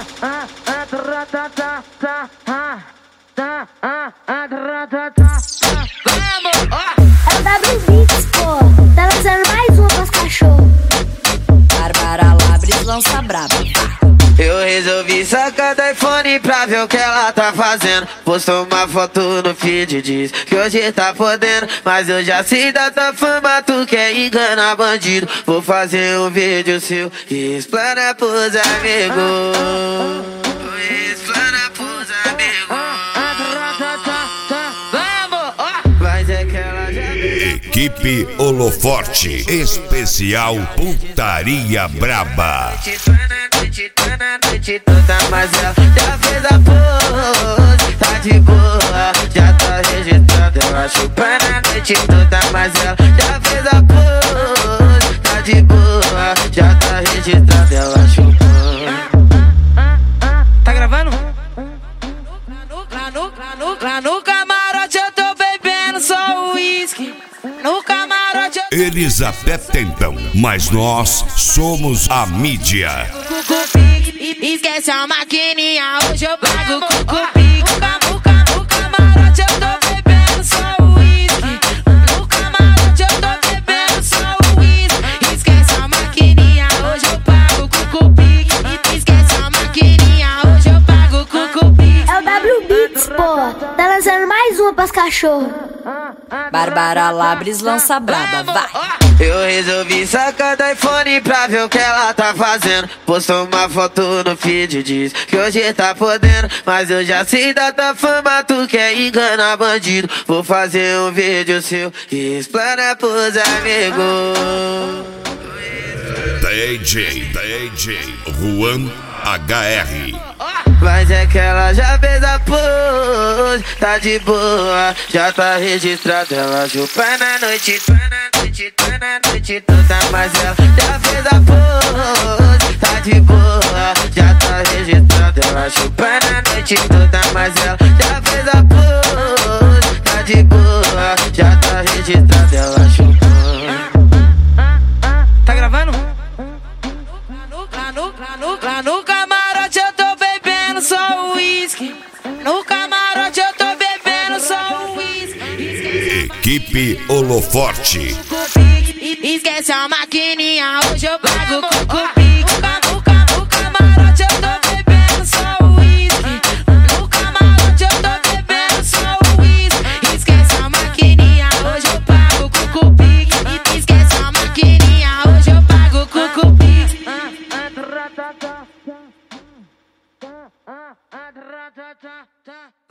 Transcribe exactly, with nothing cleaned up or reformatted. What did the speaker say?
É o W Beats, pô. Tá lançando mais uma pros cachorros. Bárbara Labres lança braba. Eu resolvi sacar do iPhone pra ver o que ela tá fazendo. Postou uma foto no feed, diz que hoje tá podendo. Mas eu já sei da tua fama, tu quer enganar bandido. Vou fazer um vídeo seu e explana pros amigos. Explana pros amigos. Mas é que ela já... Equipe Holoforte, especial Putaria Braba. Tá na noite toda, mas ela já fez a pose. Tá de boa, já tá registrado. Ela chupa na noite toda, mas ela já fez a pose. Tá de boa, já tá registrado. Ela chupa. Tá gravando? Lá no, lá no, lá no camarote eu tô bebendo só uísque. No camarote eu... Eles até tentam, mas nós somos a mídia. Esquece a maquininha, hoje eu pago com pique. No camarote eu tô bebendo só uísque. No camarote eu tô bebendo só uísque. Esquece a maquininha, hoje eu pago com pique. Esquece a maquininha, hoje eu pago com pique. É o W Beats, pô. Tá lançando mais uma pros cachorros. Bárbara Labres lança braba, vai. Eu resolvi sacar do iPhone pra ver o que ela tá fazendo. Postou uma foto no feed, diz que hoje tá podendo. Mas eu já sei da tua fama, tu quer enganar bandido. Vou fazer um vídeo seu e explana pros amigos. D J, D J, Juan H R. Mas é que ela já fez a pose, tá de boa, já tá registrado. Ela chupa na noite, tá na noite, tá na noite toda, mas ela já fez a pose, tá de boa, já tá registrado. Ela chupa na noite toda, mas ela já fez a pose, tá de boa, já tá registrado. Ela chupa. Tá gravando? Lá no, lá no, lá no camarote eu tô bebendo só uísque. No camarote eu tô bebendo só uísque. Equipe Holoforte. Esquece a maquininha, hoje eu pago com pique. No camarote eu tô bebendo só uísque. No camarote eu tô bebendo só uísque. Esquece a maquininha, hoje eu pago com pique. Esquece a maquininha, hoje eu pago com pique. Ta ta ta ta